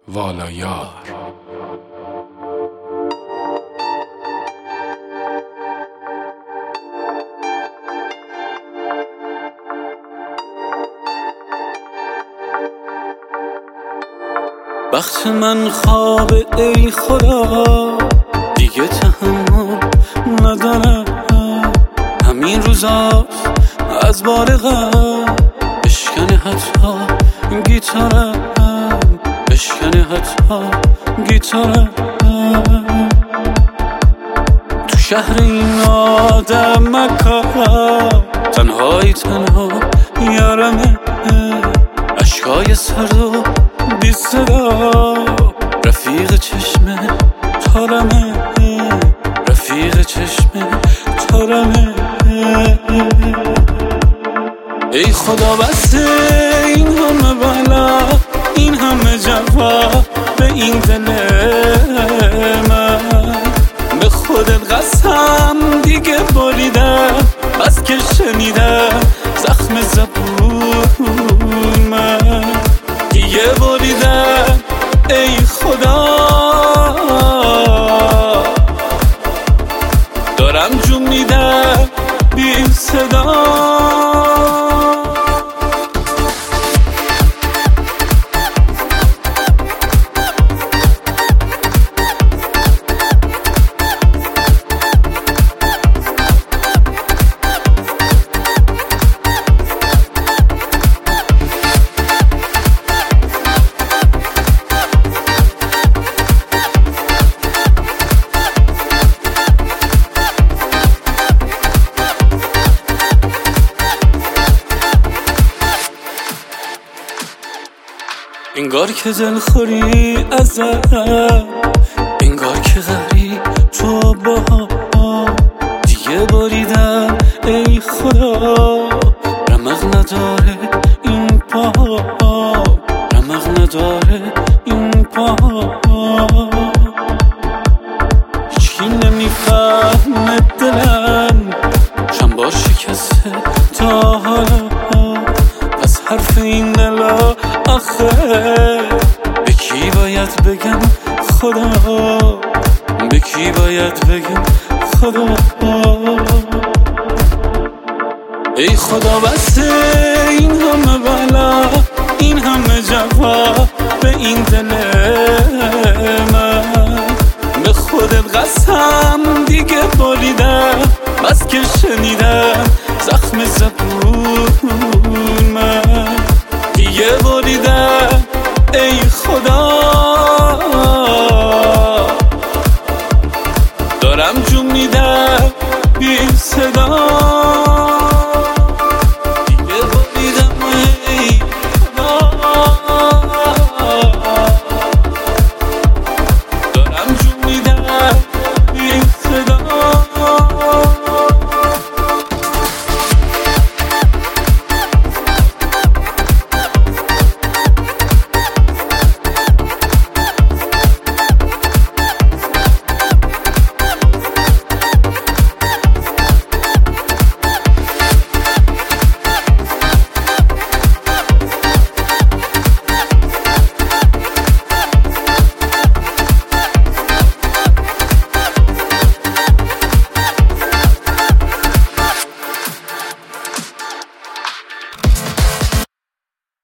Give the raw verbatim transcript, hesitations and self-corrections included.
والایار. بخت من خواب ای خدا دیگه تحمل ندارم، همین روزاست از بار غم بشکنه حتی گیتارم، بشکنه حتی گیتارم. تو شهر این آدم مکارم تنهایی تنها یارمه، عشقای سرد و بی صدا رفیق چشم تارمه، رفیق چشم تارمه. ای خدا بس این همه بلا، این همه جفا به این دل من، به خودت قسم دیگه بریدم بس که شنیدم زخم زبون من، دیگه بریدم ای خدا دارم جون میدم بی صدا. انگار که دلخوری ازم، انگار که غری تو با دیگه بریدم ای خدا، رمق نداره این پا، رمق نداره این پا. هیچکی نمیفهمه دلم چند بار شکسته تا حالا، پس حرف این دلا آخه به کی باید بگم خدا، به کی باید بگم خدا. ای خدا بس این همه بلا، این همه جفا به این دل من، به خودت قسم دیگه بریدم بس که شنیدم زخم زبون من، دیگه بریدم ای خدا دارم جون میدم بی صدا.